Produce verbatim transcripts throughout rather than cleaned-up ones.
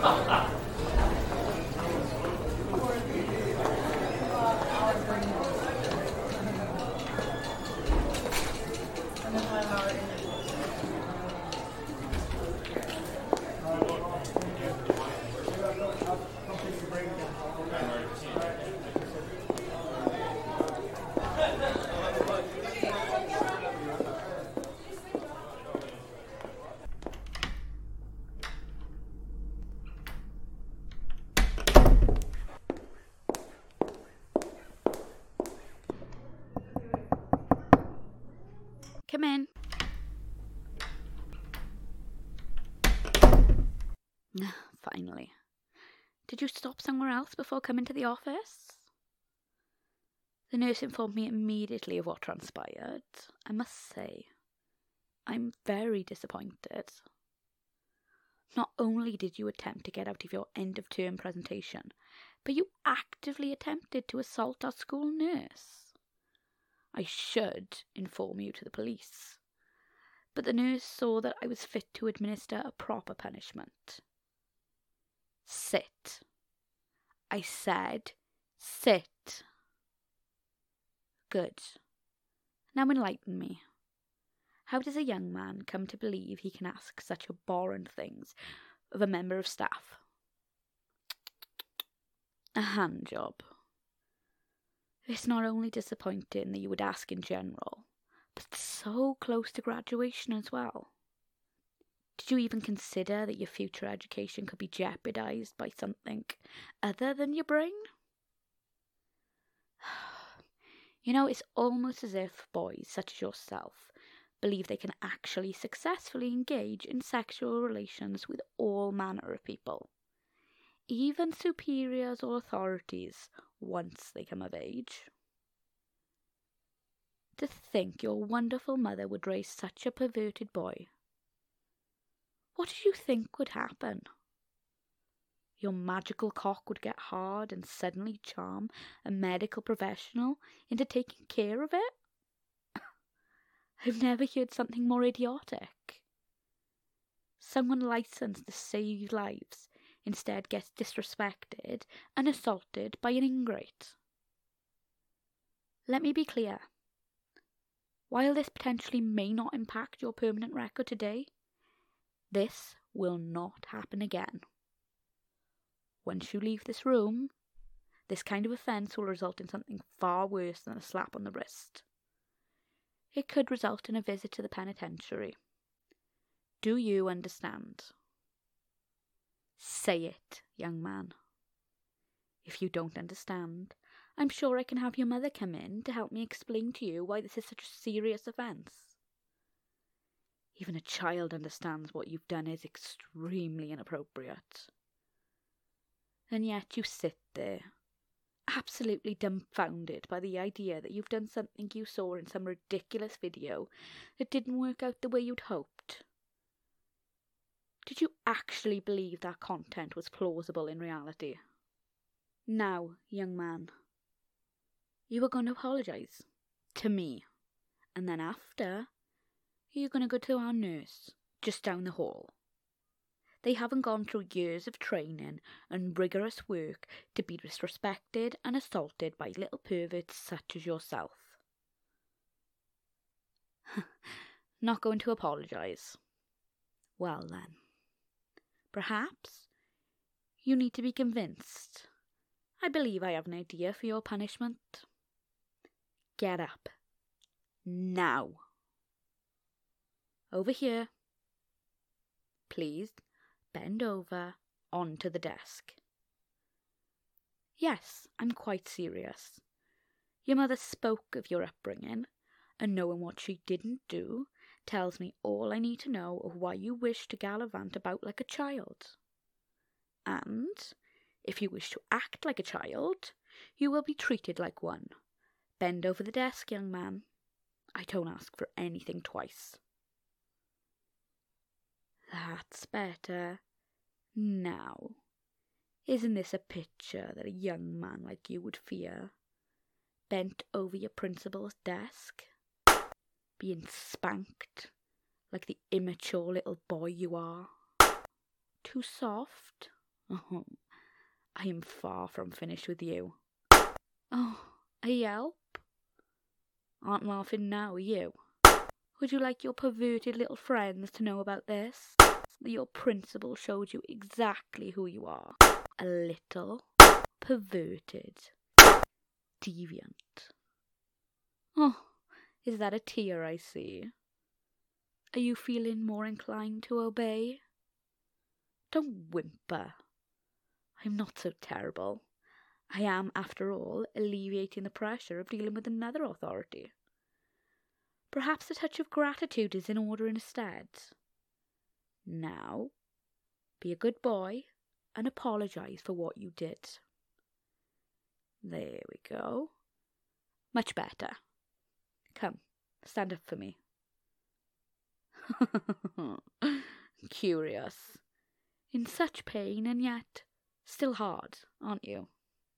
Come in. Finally. Did you stop somewhere else before coming to the office? The nurse informed me immediately of what transpired. I must say, I'm very disappointed. Not only did you attempt to get out of your end-of-term presentation, but you actively attempted to assault our school nurse. I should inform you to the police, but the nurse saw that I was fit to administer a proper punishment. Sit. I said, sit. Good. Now enlighten me. How does a young man come to believe he can ask such abhorrent things of a member of staff? A hand job. It's not only disappointing that you would ask in general, but so close to graduation as well. Did you even consider that your future education could be jeopardized by something other than your brain? You know, it's almost as if boys such as yourself believe they can actually successfully engage in sexual relations with all manner of people, even superiors or authorities, once they come of age. To think your wonderful mother would raise such a perverted boy. What did you think would happen? Your magical cock would get hard and suddenly charm a medical professional into taking care of it? I've never heard something more idiotic. Someone licensed to save lives instead gets disrespected and assaulted by an ingrate. Let me be clear. While this potentially may not impact your permanent record today, this will not happen again. Once you leave this room, this kind of offence will result in something far worse than a slap on the wrist. It could result in a visit to the penitentiary. Do you understand? Say it, young man. If you don't understand, I'm sure I can have your mother come in to help me explain to you why this is such a serious offence. Even a child understands what you've done is extremely inappropriate. And yet you sit there, absolutely dumbfounded by the idea that you've done something you saw in some ridiculous video that didn't work out the way you'd hoped. Did you actually believe that content was plausible in reality? Now, young man, you are going to apologise to me, and then after, you're going to go to our nurse just down the hall. They haven't gone through years of training and rigorous work to be disrespected and assaulted by little perverts such as yourself. Not going to apologise. Well then, perhaps you need to be convinced. I believe I have an idea for your punishment. Get up. Now. Over here. Please bend over onto the desk. Yes, I'm quite serious. Your mother spoke of your upbringing, and knowing what she didn't do tells me all I need to know of why you wish to gallivant about like a child. And if you wish to act like a child, you will be treated like one. Bend over the desk, young man. I don't ask for anything twice. That's better. Now, isn't this a picture that a young man like you would fear? Bent over your principal's desk, being spanked like the immature little boy you are. Too soft Oh, I am far from finished with you. Oh, a yelp? Aren't laughing now, are you? Would you like your perverted little friends to know about this? That your principal showed you exactly who you are. A little perverted deviant. Oh, is that a tear I see? Are you feeling more inclined to obey? Don't whimper. I'm not so terrible. I am, after all, alleviating the pressure of dealing with another authority. Perhaps a touch of gratitude is in order instead. Now, be a good boy and apologise for what you did. There we go. Much better. Come, stand up for me. Curious. In such pain and yet still hard, aren't you?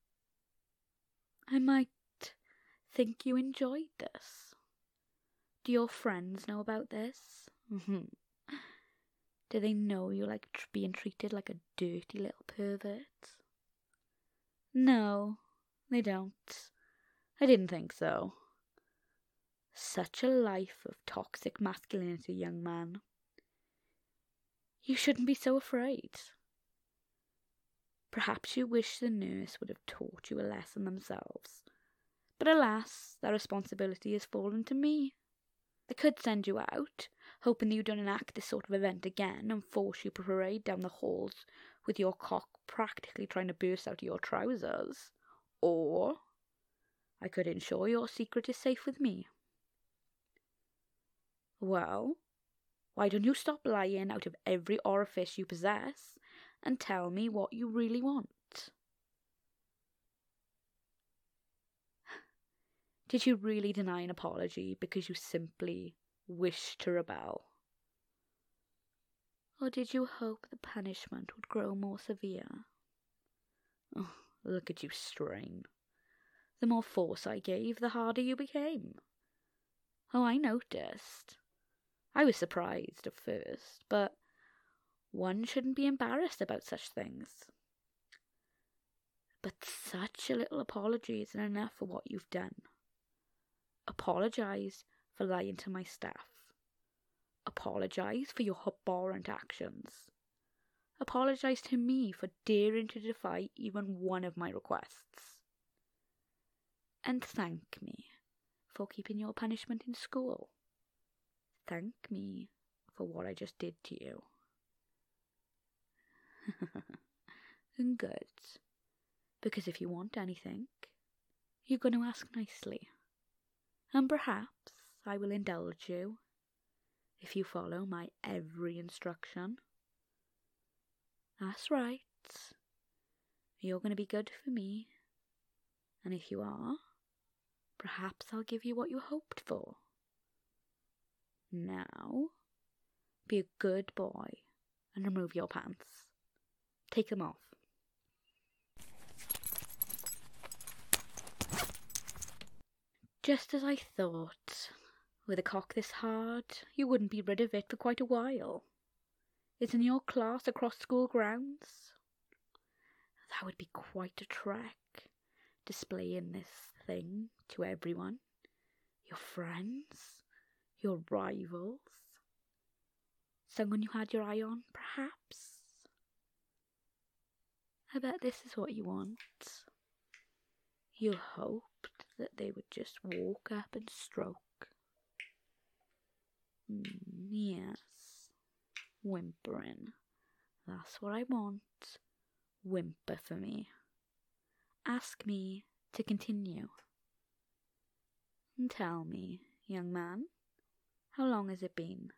I might think you enjoyed this. Do your friends know about this? Do they know you like tr- being treated like a dirty little pervert? No, they don't. I didn't think so. Such a life of toxic masculinity, young man. You shouldn't be so afraid. Perhaps you wish the nurse would have taught you a lesson themselves. But alas, that responsibility has fallen to me. I could send you out, hoping that you don't enact this sort of event again and force you to parade down the halls with your cock practically trying to burst out of your trousers. Or I could ensure your secret is safe with me. Well, why don't you stop lying out of every orifice you possess and tell me what you really want? Did you really deny an apology because you simply wished to rebel? Or did you hope the punishment would grow more severe? Oh, look at you strain. The more force I gave, the harder you became. Oh, I noticed. I was surprised at first, but one shouldn't be embarrassed about such things. But such a little apology isn't enough for what you've done. Apologise for lying to my staff. Apologise for your abhorrent actions. Apologise to me for daring to defy even one of my requests. And thank me for keeping your punishment in school. Thank me for what I just did to you. Good. Because if you want anything, you're going to ask nicely. And perhaps I will indulge you if you follow my every instruction. That's right. You're going to be good for me. And if you are, perhaps I'll give you what you hoped for. Now, be a good boy and remove your pants. Take them off. Just as I thought. With a cock this hard, you wouldn't be rid of it for quite a while. Isn't your class across school grounds? That would be quite a trek, displaying this thing to everyone. Your friends, your rivals. Someone you had your eye on, perhaps? I bet this is what you want. You hoped that they would just walk up and stroke. Mm, yes, whimpering. That's what I want. Whimper for me. Ask me to continue. And tell me, young man, how long has it been?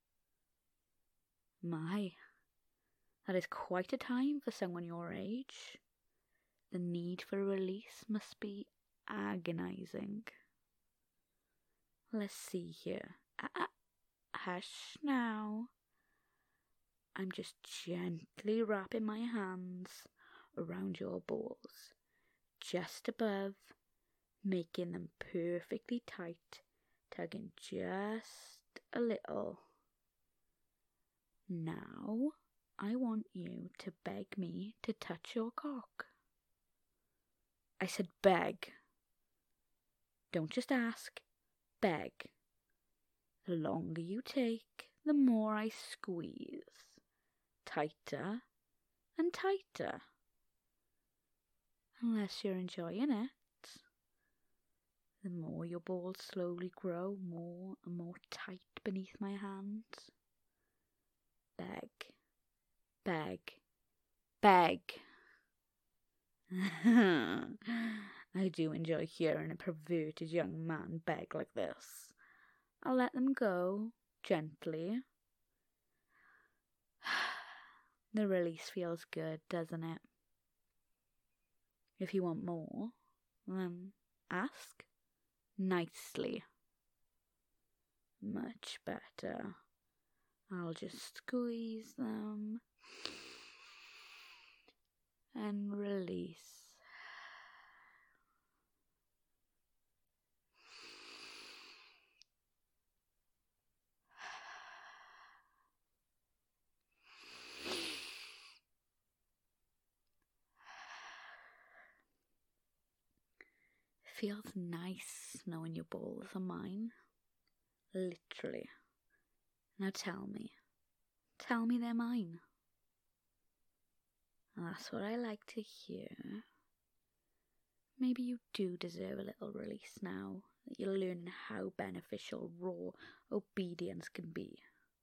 My, that is quite a time for someone your age. The need for a release must be agonizing. Let's see here. Ah, ah, hush now. I'm just gently wrapping my hands around your balls, just above, making them perfectly tight, tugging just a little. Now, I want you to beg me to touch your cock. I said beg. Don't just ask, beg. The longer you take, the more I squeeze. Tighter and tighter. Unless you're enjoying it. The more your balls slowly grow more and more tight beneath my hands. Beg, beg, beg. I do enjoy hearing a perverted young man beg like this. I'll let them go, gently. The release feels good, doesn't it? If you want more, then ask nicely. Much better. I'll just squeeze them and release. Feels nice knowing your balls are mine. Literally. Now tell me. Tell me they're mine. That's what I like to hear. Maybe you do deserve a little release now that you're learning how beneficial raw obedience can be.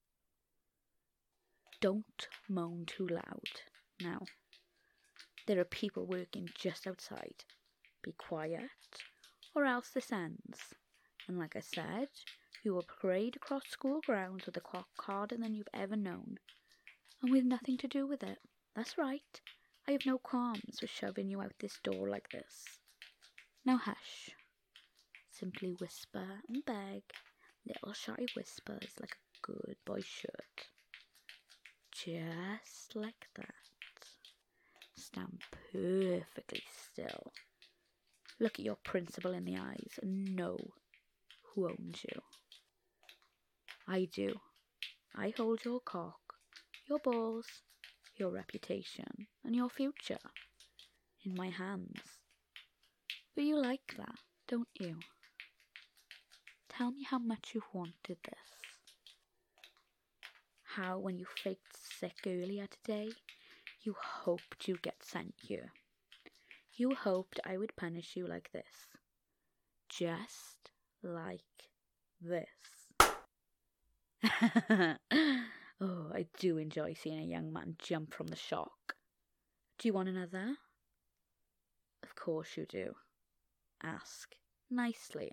Don't moan too loud. Now, there are people working just outside. Be quiet, or else this ends. And like I said, you will parade across school grounds with a cock harder than you've ever known, and with nothing to do with it. That's right. I have no qualms with shoving you out this door like this. Now hush. Simply whisper and beg, little shy whispers like a good boy should. Just like that. Stand perfectly still. Look at your principal in the eyes and know who owns you. I do. I hold your cock, your balls, your reputation, and your future in my hands. But you like that, don't you? Tell me how much you've wanted this. How when you faked sick earlier today, you hoped you'd get sent here. You hoped I would punish you like this. Just like this. Oh, I do enjoy seeing a young man jump from the shock. Do you want another? Of course you do. Ask nicely.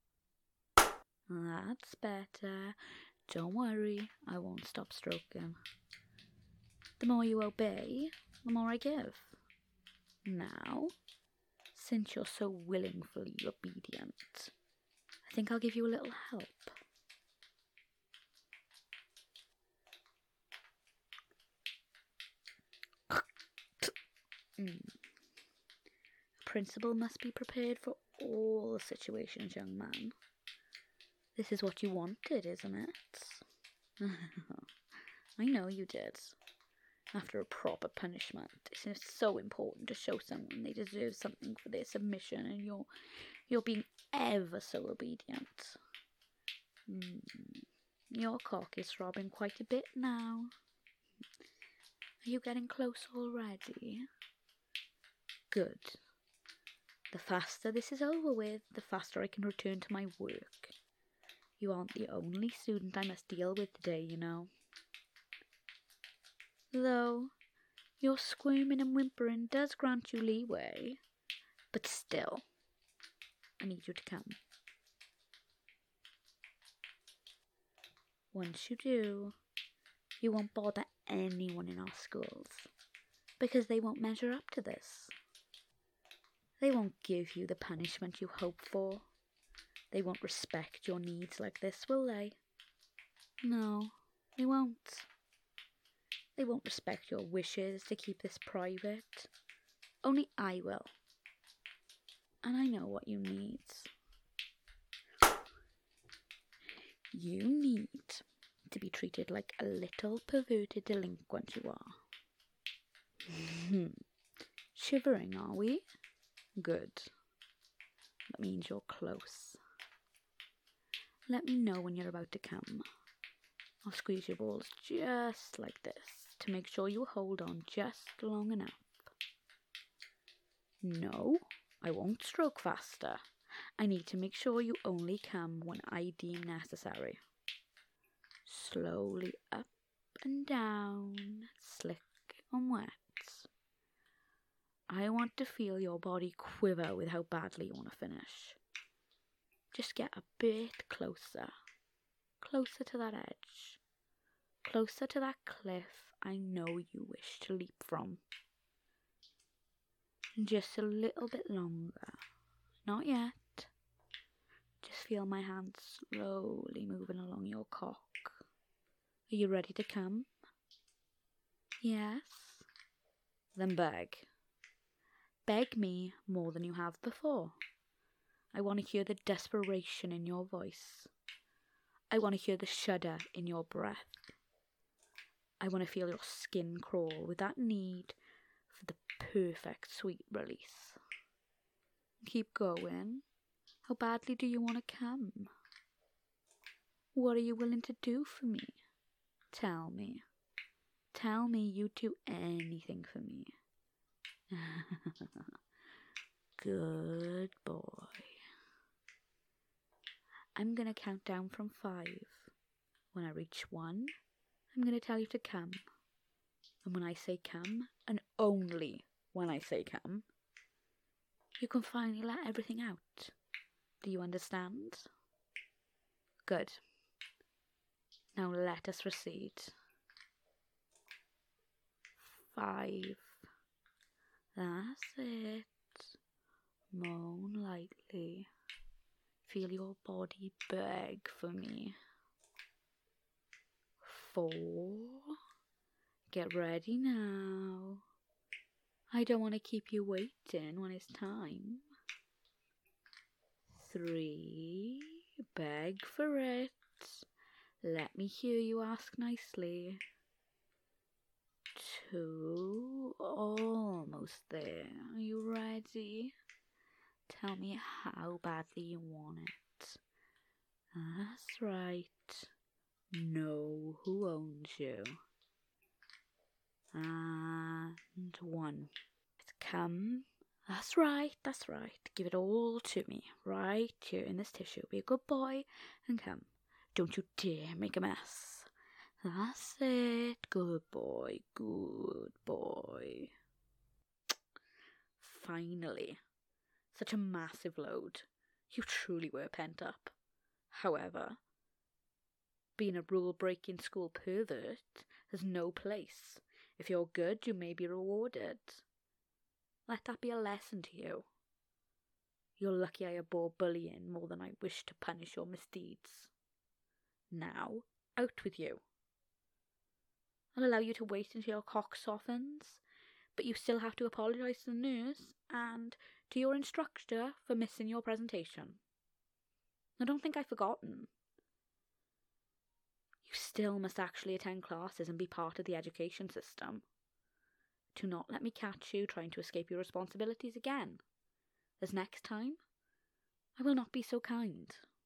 That's better. Don't worry, I won't stop stroking. The more you obey, the more I give. Now, since you're so willingly obedient, I think I'll give you a little help. Mm. A principal must be prepared for all the situations, young man. This is what you wanted, isn't it? I know you did. After a proper punishment, it's so important to show someone they deserve something for their submission, and you're you're being ever so obedient. Mm. Your cock is throbbing quite a bit now. Are you getting close already? Good. The faster this is over with, the faster I can return to my work. You aren't the only student I must deal with today, you know. Though, your squirming and whimpering does grant you leeway, but still, I need you to come. Once you do, you won't bother anyone in our schools, because they won't measure up to this. They won't give you the punishment you hope for. They won't respect your needs like this, will they? No, they won't. They won't respect your wishes to keep this private. Only I will. And I know what you need. You need to be treated like a little perverted delinquent you are. Shivering, are we? Good. That means you're close. Let me know when you're about to come. I'll squeeze your balls just like this to make sure you hold on just long enough. No, I won't stroke faster. I need to make sure you only come when I deem necessary. Slowly up and down, slick and wet. I want to feel your body quiver with how badly you want to finish. Just get a bit closer. Closer to that edge. Closer to that cliff I know you wish to leap from. Just a little bit longer. Not yet. Just feel my hands slowly moving along your cock. Are you ready to come? Yes? Then beg. Beg me more than you have before. I want to hear the desperation in your voice. I want to hear the shudder in your breath. I want to feel your skin crawl with that need for the perfect sweet release. Keep going. How badly do you want to come? What are you willing to do for me? Tell me. Tell me you'd do anything for me. Good boy. I'm going to count down from five. When I reach one, I'm going to tell you to come. And when I say come, and only when I say come, you can finally let everything out. Do you understand? Good. Now let us proceed. Five. That's it. Moan lightly. Feel your body beg for me. Four. Get ready now. I don't want to keep you waiting when it's time. Three. Beg for it. Let me hear you ask nicely. Two. Almost there. Are you ready? Tell me how badly you want it. That's right. Know who owns you. And one. Come. That's right, that's right. Give it all to me. Right here in this tissue. Be a good boy and come. Don't you dare make a mess. That's it. Good boy. Good boy. Finally. Such a massive load. You truly were pent up. However, being a rule-breaking school pervert has no place. If you're good, you may be rewarded. Let that be a lesson to you. You're lucky I abhor bullying more than I wish to punish your misdeeds. Now, out with you. I'll allow you to wait until your cock softens, but you still have to apologise to the nurse and to your instructor for missing your presentation. I don't think I've forgotten. You still must actually attend classes and be part of the education system. Do not let me catch you trying to escape your responsibilities again, as next time I will not be so kind.